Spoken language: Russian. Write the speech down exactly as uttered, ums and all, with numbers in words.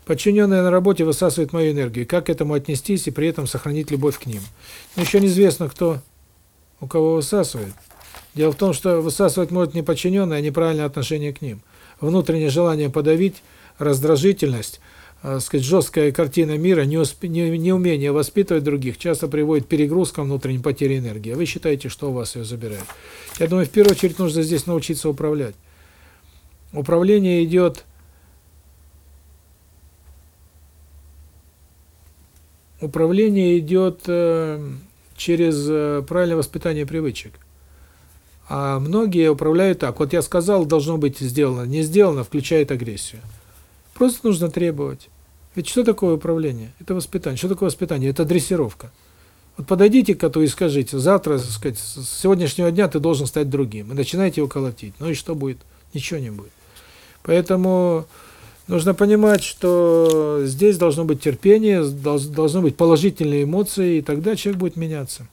Подчиненные на работе высасывают мою энергию. Как к этому отнестись и при этом сохранить любовь к ним? Но еще неизвестно, кто у кого высасывает. Дело в том, что высасывать может не подчиненные, а неправильное отношение к ним. Внутреннее желание подавить, раздражительность, э, сказать, жесткая картина мира, неусп... не... неумение воспитывать других часто приводит к перегрузкам, внутренней потере энергии. А вы считаете, что у вас ее забирает. Я думаю, в первую очередь нужно здесь научиться управлять. Управление идет... Управление идет э, через э, правильное воспитание привычек. А многие управляют так. Вот я сказал, должно быть сделано. Не сделано, включает агрессию. Просто нужно требовать. Ведь что такое управление? Это воспитание. Что такое воспитание? Это дрессировка. Вот подойдите к коту и скажите, завтра, так сказать, с сегодняшнего дня ты должен стать другим. И начинаете его колотить. Ну и что будет? Ничего не будет. Поэтому нужно понимать, что здесь должно быть терпение, должны быть положительные эмоции, и тогда человек будет меняться.